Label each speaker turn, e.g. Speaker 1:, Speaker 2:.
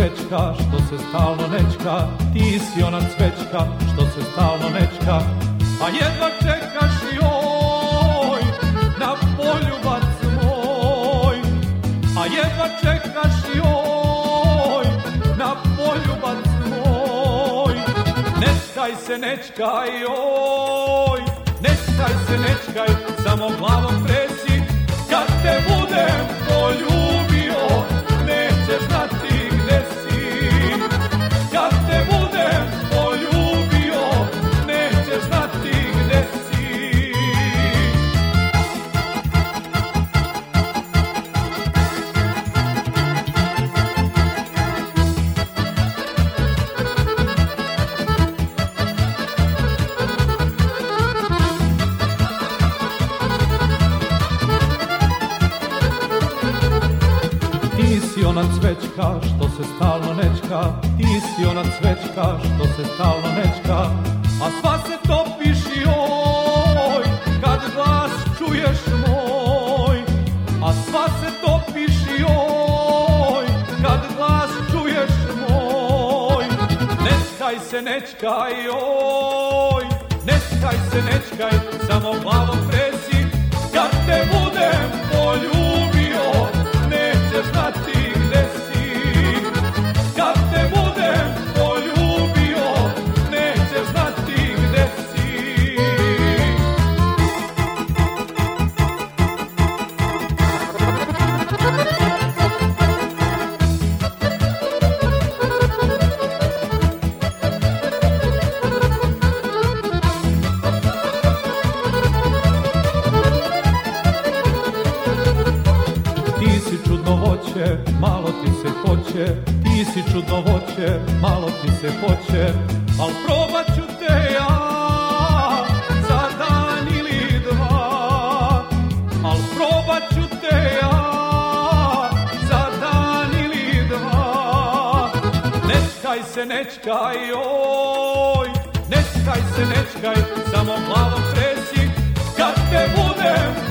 Speaker 1: cvećka što se stalno nečka, ti si ona cvećka što se stalno nečka, a jedva čekaš joj na poljubac moj, a jedva čekaš joj na poljubac moj. Nečkaj se nečkaj joj, nečkaj se nečkaj, samo glavom tresi, kad te budem poljubio, nećeš znati gde si. Kad te budem poljubio, nećeš znati gde si. Ti si ona cvećka što se stalno nečka, ti si ona cvećka što se stalno nečka, a sva se topiš joj kad glas čuješ moj, a sva se topiš joj kad glas čuješ moj. Nečkaj se nečkaj joj, nečkaj se nečkaj, samo glavom tresi, kad te budem poljubio, nećeš znati gde si. Kad te budem poljubio, nećeš znati gde si. Ti si čudno voće, malo ti se hoće, ti si čudno voće, malo ti se hoće, al probat ću te ja za dan ili dva, al probat ću te ja za dan ili dva. Nečkaj se nečkaj joj, nečkaj se nečkaj, samo glavom tresi, kad te budem